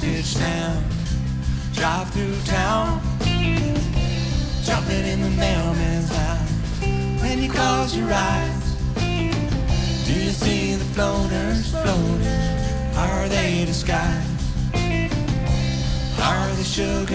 postage stamp. Drive through town, jumping in the mailman's house. When you close your eyes, do you see the floaters floating? Are they disguised? Are they sugar